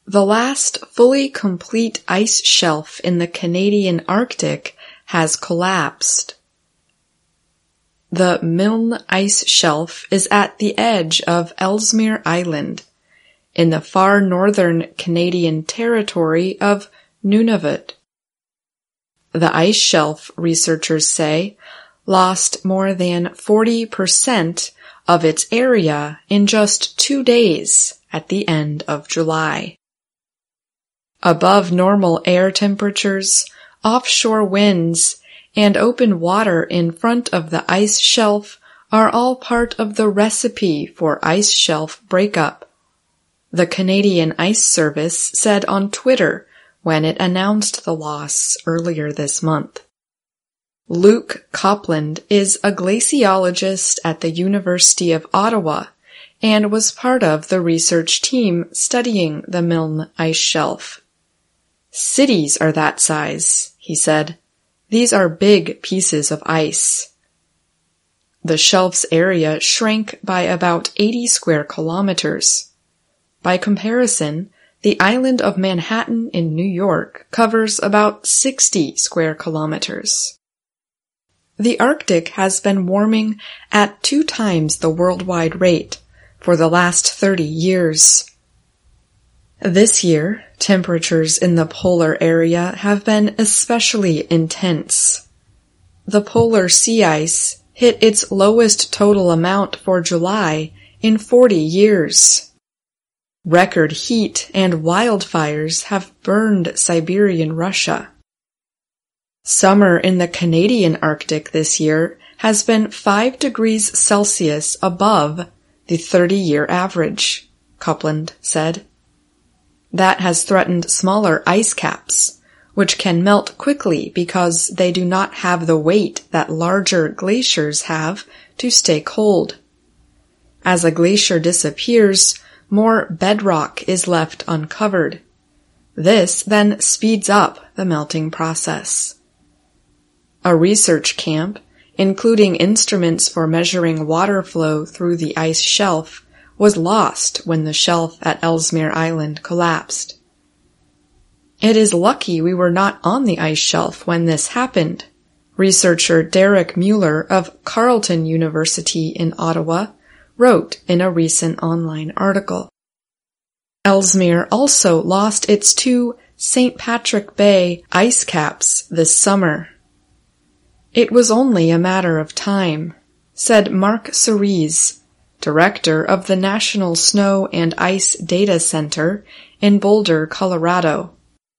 The last fully complete ice shelf in the Canadian Arctic has collapsed. The Milne Ice Shelf is at the edge of Ellesmere Island, in the far northern Canadian territory of Nunavut. The ice shelf, researchers say, lost more than 40% of its area in just 2 days at the end of July. Above normal air temperatures, offshore winds, and open water in front of the ice shelf are all part of the recipe for ice shelf breakup, the Canadian Ice Service said on Twitter when it announced the loss earlier this month. Luke Copland is a glaciologist at the University of Ottawa and was part of the research team studying the Milne Ice Shelf. "Cities are that size," he said. "These are big pieces of ice." The shelf's area shrank by about 80 square kilometers. By comparison, the island of Manhattan in New York covers about 60 square kilometers. The Arctic has been warming at 2 times the worldwide rate for the last 30 years. This year, temperatures in the polar area have been especially intense. The polar sea ice hit its lowest total amount for July in 40 years. Record heat and wildfires have burned Siberian Russia. Summer in the Canadian Arctic this year has been 5 degrees Celsius above the 30-year average, Copland said. That has threatened smaller ice caps, which can melt quickly because they do not have the weight that larger glaciers have to stay cold. As a glacier disappears, more bedrock is left uncovered. This then speeds up the melting process. A research camp, including instruments for measuring water flow through the ice shelf, was lost when the shelf at Ellesmere Island collapsed. "It is lucky we were not on the ice shelf when this happened," researcher Derek Mueller of Carleton University in Ottawa wrote in a recent online article. Ellesmere also lost its 2 St. Patrick Bay ice caps this summer. "It was only a matter of time," said Mark Cerise, director of the National Snow and Ice Data Center in Boulder, Colorado.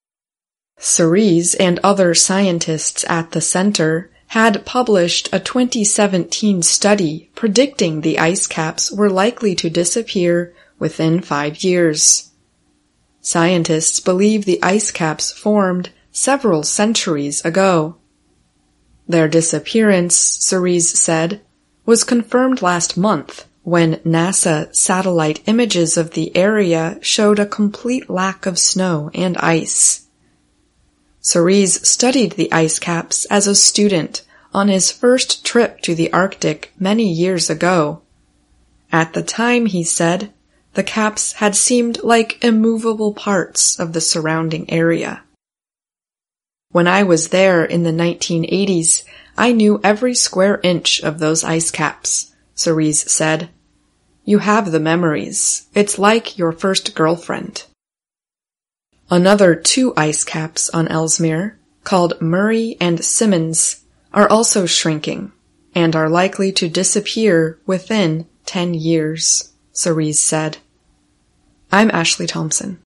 Cerise and other scientists at the center had published a 2017 study predicting the ice caps were likely to disappear within 5 years. Scientists believe the ice caps formed several centuries ago. Their disappearance, Cerise said, was confirmed last month when NASA satellite images of the area showed a complete lack of snow and ice. Cerise studied the ice caps as a student on his first trip to the Arctic many years ago. At the time, he said, the caps had seemed like immovable parts of the surrounding area. "When I was there in the 1980s, I knew every square inch of those ice caps," Cerise said. "You have the memories. It's like your first girlfriend." Another 2 ice caps on Ellesmere, called Murray and Simmons, are also shrinking and are likely to disappear within 10 years, Cerise said. I'm Ashley Thompson.